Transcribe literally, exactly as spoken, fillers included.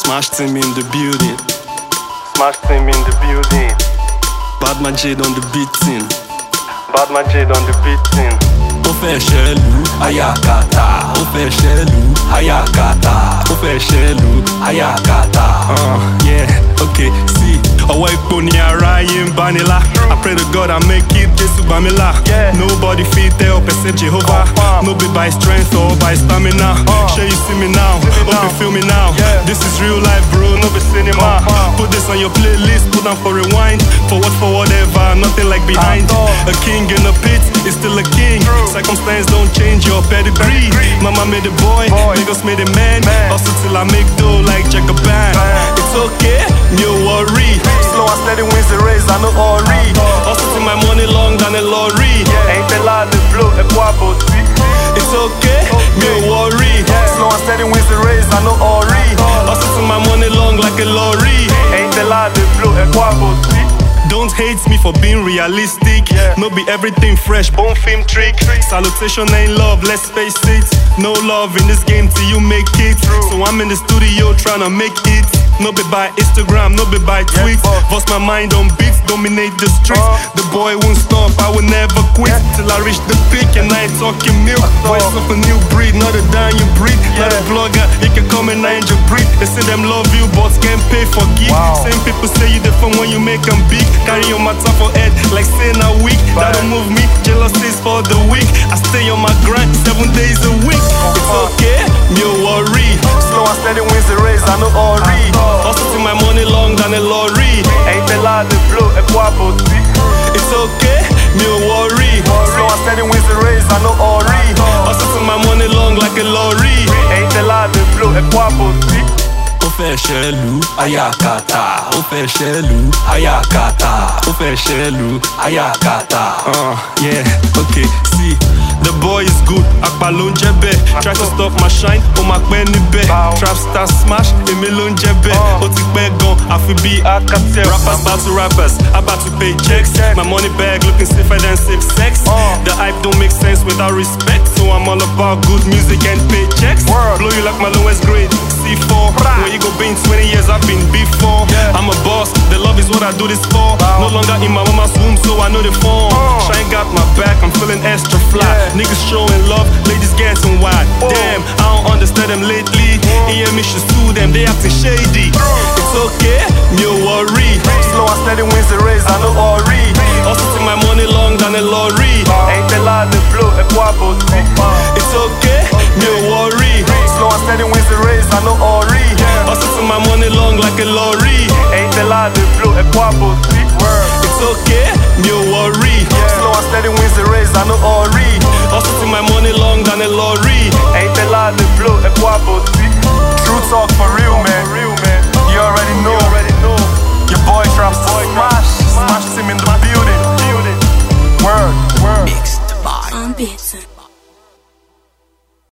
Smash team in the building. Smash team in the building. Badman Jade on the beating. Badman Jade on the beating. Ó fẹ́ ṣẹlù ayakata. Ó fẹ́ ṣẹlù ayakata. Ó fẹ́ ṣẹlù ayakata. Uh, yeah, okay, see. Ọwọ́ ipò ni aráyé ń bánilá. I pray to God I make it Jésù bá mi là. Nobody fit help except Jehovah. No be by strength or by stamina. Shey you see me now, hope you feel me now. This is real life bro, no be cinema. Put this on your playlist, put down for rewind. Forward for whatever, nothing like behind. A king in the pit is still a king. Circumstance don't change your pedigree. Mama made a boy, niggas made a man. Hustle till I make dough like Jacobin. It's okay, no worry. Slow and steady wins the race, I know all read. Hustle till my money long than a lorry. Ain't the lie, the blow, a quabo It's okay, no worry. Slow and steady wins the race, I know all read. Hustle till my money long like a lorry. Ain't the lie, the blow, a quabo Don't hate me for being realistic. Yeah. No be everything fresh, bone film trick. Salutation ain't love, let's face it. No love in this game till you make it. True. So I'm in the studio tryna make it. No be by Instagram, no be by tweets. boss. Bust my mind on beats, dominate the streets. Uh. The boy won't stop, I will never quit till I reach the peak and I ain't talking milk. Voice of a new breed, not a dying breed. Not a Yeah. blogger, you can come and I your breed. They say them love you, but can't pay for gift. Wow. Same people say you the fun when you make them big. Carry your matter for head like saying a week. That don't move me, jealousy's for the weak. I stay on my grind seven days a week. It's okay, no worry. Slow and steady wins the race, I know all read. Hustle till my money long than a lorry. Ain't the lie, the blow, a quabo It's okay, no worry. Slow and steady wins the race, I know all read. Hustle till my money long like a lorry. Ain't the lie, the blow, a quabo Ó fẹ́ ṣẹlù ayakata. Ó fẹ́ ṣẹlù ayakata. Ó fẹ́ ṣẹlù ayakata. Uh, yeah, okay, see. The boy is good, àpá ló ń jẹ́ bẹ́ẹ̀. Try to stop my shine, ó máa pẹ́ níbẹ̀. Trap star smash, èmi ló ń jẹ́ bẹ́ẹ̀. Ó ti pẹ́ gan, àfi bí Alcatel. Rappers back to rappers, about to pay checks. My money bag looking safer than safe sex. The hype don't make sense without respect. So I'm all about good music and paychecks. Blow you like my lowest grade, C four. When you go been twenty years, I've been before. I'm a boss, the love is what I do this for. No longer in my mama's womb, so I know the form. Shine got my back, I'm feeling extra fly. Niggas showing love, ladies getting wide. Damn, I don't understand them lately. E M E should sue them, they acting shady. It's okay, no worry. Slow and steady wins the race, I know all read. Hustle till my money long than a lorry. Ain't the lie, the blow, a quabo It's okay, no worry. Slow and steady wins the race, I know all read. Hustle till my money long like a lorry. Ain't the lie, the blow, a quabo It's okay, no worry. Slow and steady wins the race, I know all read. Hustle till my money long than a lorry. Ain't the lie, the blow, a quabo True talk for